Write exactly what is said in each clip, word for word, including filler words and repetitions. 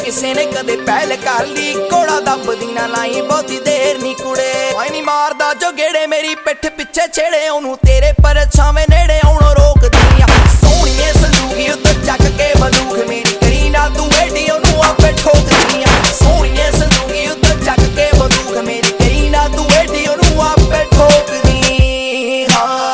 किसे ने कदे पहल कर ली घोड़ा दबदी ना लाई बहुती देर नी कुड़े मैं नी मारदा जो गेड़े मेरी पिठ पिछे छेड़े ओनू तेरे परछावें नेड़े आउणों रोक दियां सोहणीए संदूकी उत्ते चक के बंदूक मेरी करी ना तू एडी ओनू आपे ठोक दियां सोहणीए संदूकी उत्ते चक के बंदूक मेरी करी ना तू एडी ओनू आपे ठोक दी हाँ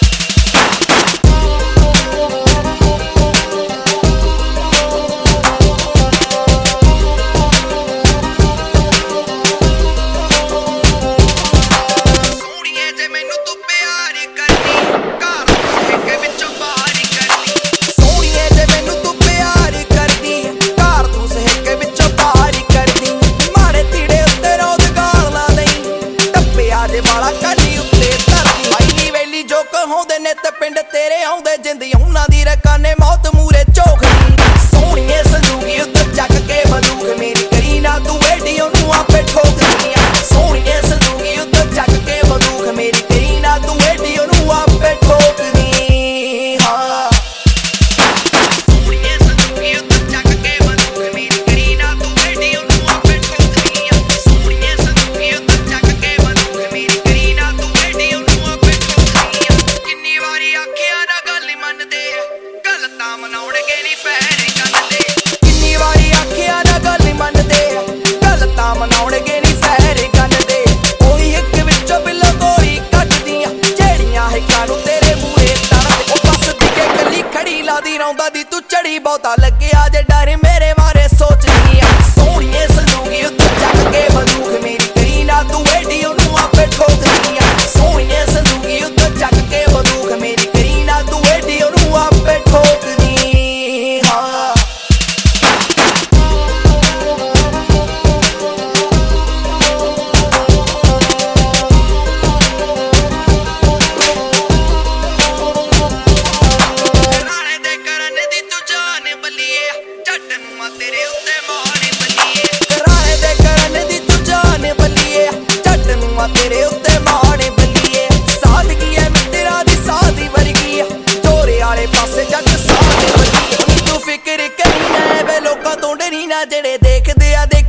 पिंड तेरे आउंदे जिंदी उन्हां दी रकाने मौत मूरे झोखदी सोहणीए संदूकी उत्ते चक के बंदूक मेरी करी ना तू एडी ओनू आपे ठोक दियां सोहणीए संदूकी उत्ते चक के बंदूक मेरी करी ना तू एडी ओनू आपे ठोक दी हाँ सोहणीए संदूकी उत्ते चक के बंदूक मेरी करी ना तू एडी ओनू आपे ठोक दियां सोहणीए संदूकी उत्ते चक के बंदूक मेरी करी ना तू एडी ओनू आपे ठोक दियां किन्नी वारी आखिया ना गल मनदे गल तां मनाउणगे नी पैरे कन्नदे किन्नी वारी आखिया ना गल मनदे गल तां मनाउणगे नी पैरे कन्नदे ओही इक विचों बिल्लो गोरी कड्डदियां जेड़ियां हिक्कां नूं तेरे मूहरे तड़दे ओ बस दी के कल्ली खड़ी लादी रौंदा दी तू चढ़ी बहुता लग्गिया जे डर मेरे बारे सोचदियां सोहणीए संदूकी उत्ते चक के बंदूक मेरी करी ना तू एडी ओनू आपे ठोक दियां सोहणीए संदूकी उत्ते चक के बंदूक मेरी करी ना तू एडी ओनू आपे ठोक दी हाँ राणे दे करन दी तू जान बलिए जट नूं तेरे उत्ते माण बलिए राणे दे करन दी तू जान बलिए जट नूं तेरे उत्ते माण बलिए सादगी है मित्रा दी सादी वर्गी चोरे आले पासे जग सादे वर्गी तू फिक्र करी ना वे लोकां तों डरी ना जेड़े देखदे आ